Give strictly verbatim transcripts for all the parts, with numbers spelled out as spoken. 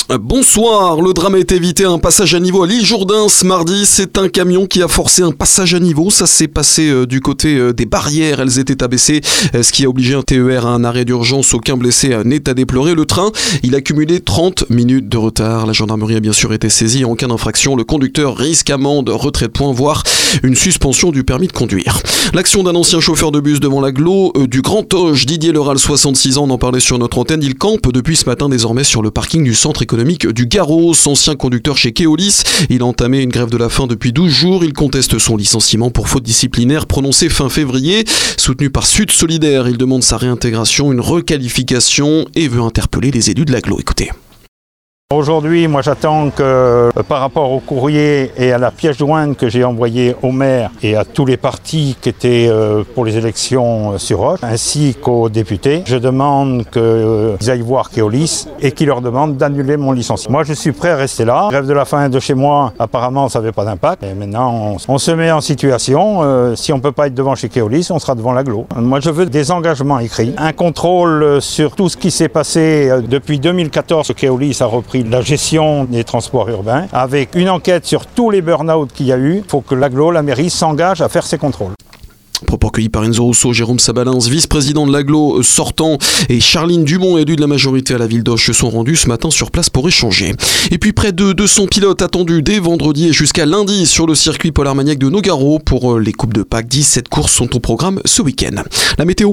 Bonsoir, le drame a été évité à un passage à niveau à l'île Jourdain ce mardi. C'est un camion qui a forcé un passage à niveau. Ça s'est passé euh, du côté euh, des barrières. Elles étaient abaissées, euh, ce qui a obligé un T E R à un arrêt d'urgence. Aucun blessé euh, n'est à déplorer. Le train, il a cumulé trente minutes de retard. La gendarmerie a bien sûr été saisie. En cas d'infraction, le conducteur risque amende, retrait de points, voire une suspension du permis de conduire. L'action d'un ancien chauffeur de bus devant l'agglo euh, du Grand Auge, Didier Leral, soixante-six ans, on en parlait sur notre antenne. Il campe depuis ce matin désormais sur le parking du centre économique du Garros, ancien conducteur chez Keolis. Il a entamé une grève de la faim depuis douze jours. Il conteste son licenciement pour faute disciplinaire prononcée fin février. Soutenu par Sud Solidaire, il demande sa réintégration, une requalification et veut interpeller les élus de l'agglo. Écoutez. Aujourd'hui, moi j'attends que euh, par rapport au courrier et à la pièce jointe que j'ai envoyée au maire et à tous les partis qui étaient euh, pour les élections euh, sur Auch, ainsi qu'aux députés, je demande qu'ils euh, aillent voir Keolis et qu'ils leur demandent d'annuler mon licenciement. Moi je suis prêt à rester là. Grève de la faim de chez moi, apparemment ça n'avait pas d'impact. Et maintenant on, on se met en situation, euh, si on ne peut pas être devant chez Keolis, on sera devant l'agglo. Moi je veux des engagements écrits, un contrôle sur tout ce qui s'est passé euh, depuis deux mille quatorze que Keolis a repris la gestion des transports urbains, avec une enquête sur tous les burn-out qu'il y a eu. Il faut que l'agglo, la mairie, s'engage à faire ces contrôles. Propos recueillis par Enzo Rousseau, Jérôme Sabalins, vice-président de l'agglo sortant, et Charline Dumont, élue de la majorité à la ville d'Auch, se sont rendus ce matin sur place pour échanger. Et puis près de deux cents pilotes attendus dès vendredi et jusqu'à lundi sur le circuit Polar Maniac de Nogaro pour les Coupes de Pâques. dix-sept courses sont au programme ce week-end. La météo.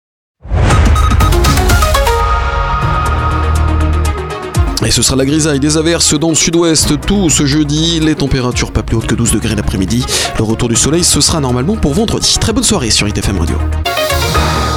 Et ce sera la grisaille, des averses dans le sud-ouest tout ce jeudi. Les températures pas plus hautes que douze degrés l'après-midi. Le retour du soleil, ce sera normalement pour vendredi. Très bonne soirée sur I T F M Radio.